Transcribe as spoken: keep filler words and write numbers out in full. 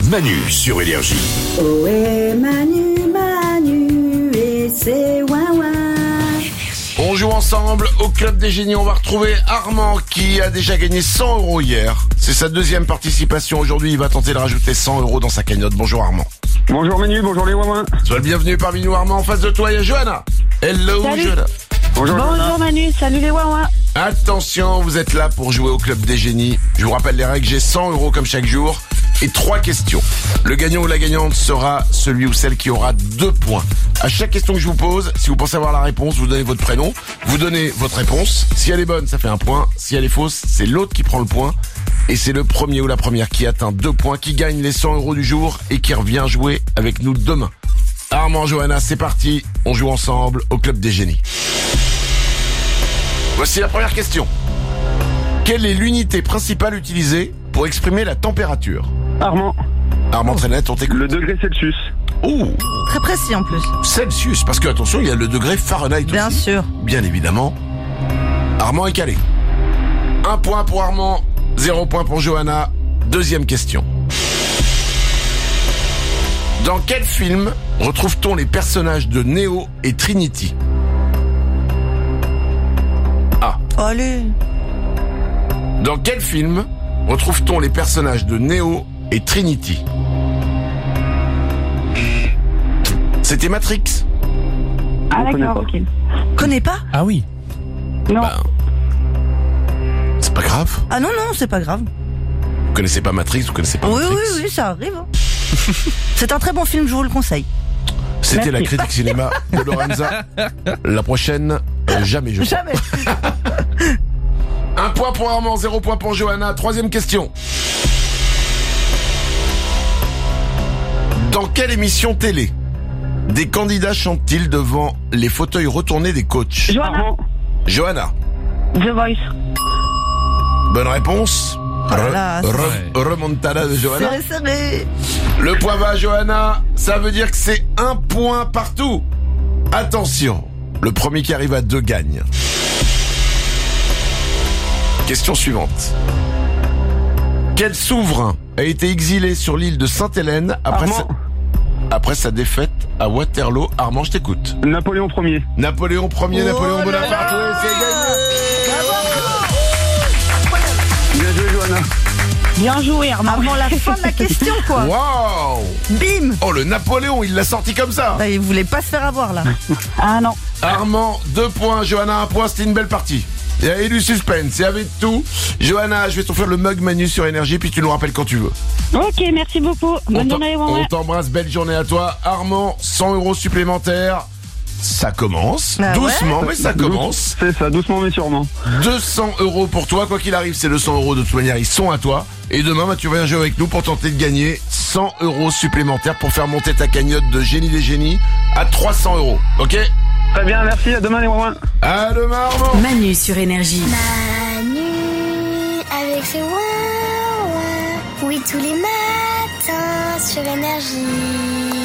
Manu sur Énergie. Ohé Manu, Manu et c'est ouin ouin. On joue ensemble au Club des Génies. On va retrouver Armand qui a déjà gagné cent euros hier. C'est sa deuxième participation aujourd'hui. Il va tenter de rajouter cent euros dans sa cagnotte. Bonjour Armand. Bonjour Manu, bonjour les Wawins. Sois le bienvenu parmi nous Armand. En face de toi, il y a Johanna. Hello Salut. Johanna. Bonjour. Bonjour Manu, salut les Wawins. Attention, vous êtes là pour jouer au Club des Génies. Je vous rappelle les règles, j'ai cent euros comme chaque jour et trois questions. Le gagnant ou la gagnante sera celui ou celle qui aura deux points. À chaque question que je vous pose, si vous pensez avoir la réponse, vous donnez votre prénom, vous donnez votre réponse. Si elle est bonne, ça fait un point. Si elle est fausse, c'est l'autre qui prend le point. Et c'est le premier ou la première qui atteint deux points, qui gagne les cent euros du jour et qui revient jouer avec nous demain. Armand, Johanna, c'est parti. On joue ensemble au Club des Génies. Voici la première question. Quelle est l'unité principale utilisée pour exprimer la température? Armand, Armand Trenette, on t'écoute. le degré Celsius. Oh, Très précis en plus. Celsius, parce que attention, il y a le degré Fahrenheit Bien aussi. sûr. Bien évidemment. Armand est calé. Un point pour Armand, zéro point pour Johanna. Deuxième question. Dans quel film retrouve-t-on les personnages de Neo et Trinity? A. Allez. Dans quel film retrouve-t-on les personnages de Neo et Trinity? C'était Matrix. Ah Je connais d'accord, pas. ok. Connais pas? Ah oui. Non, Ben, c'est pas grave. Ah non, non, c'est pas grave. Vous connaissez pas Matrix, vous connaissez pas Oui, Matrix. oui, oui, ça arrive. hein. C'est un très bon film, je vous le conseille. C'était la Merci. critique cinéma de Lorenza. La prochaine, euh, jamais je crois. Jamais. Un point pour Armand, zéro point pour Johanna. Troisième question. Dans quelle émission télé des candidats chantent-ils devant les fauteuils retournés des coachs? Johanna, Armand, Johanna. The Voice. Bonne réponse. Oh là là, Re- c'est- re- remontada de Johanna. Serré, serré. Le point va à Johanna. Ça veut dire que c'est un point partout. Attention. Le premier qui arrive à deux gagne. Question suivante. Quel souverain a été exilé sur l'île de Sainte-Hélène après, sa... Armand, après sa défaite à Waterloo? Armand, je t'écoute. Napoléon Ier. Napoléon Ier, Oh Napoléon là Bonaparte, là. oui, c'est gagné. Bien joué Johanna. Bien joué Armand. Avant la fin de la question, quoi. Waouh. Bim. Oh, le Napoléon, il l'a sorti comme ça. Bah, il voulait pas se faire avoir, là. Ah non. Armand, deux points. Johanna, un point. C'était une belle partie. Il y a eu du suspense. Et avec tout, Johanna, je vais t'offrir le mug Manu sur Énergie, puis tu nous rappelles quand tu veux. Ok, merci beaucoup. On Bonne t'en- journée les on Wawins. t'embrasse, belle journée à toi. Armand, cent euros supplémentaires. Ça commence, Ah ouais. doucement, mais ça commence. C'est ça, doucement mais sûrement. deux cents euros pour toi, quoi qu'il arrive, c'est deux cents euros de toute manière, ils sont à toi. Et demain, bah, tu viens jouer avec nous pour tenter de gagner cent euros supplémentaires pour faire monter ta cagnotte de Génie des Génies à trois cents euros, ok? Très bien, merci, à demain les Wawins. À demain, Armand. Manu sur Énergie. Manu avec ses ouin ouin. Oui, tous les matins sur Énergie.